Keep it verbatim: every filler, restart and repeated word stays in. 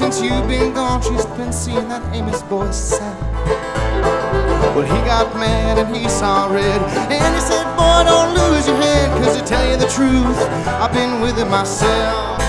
since you've been gone, she's been seeing that Amos boy sad. Well, he got mad and he saw red, and he said, boy, don't lose your head, 'cause to tell you the truth, I've been with it myself.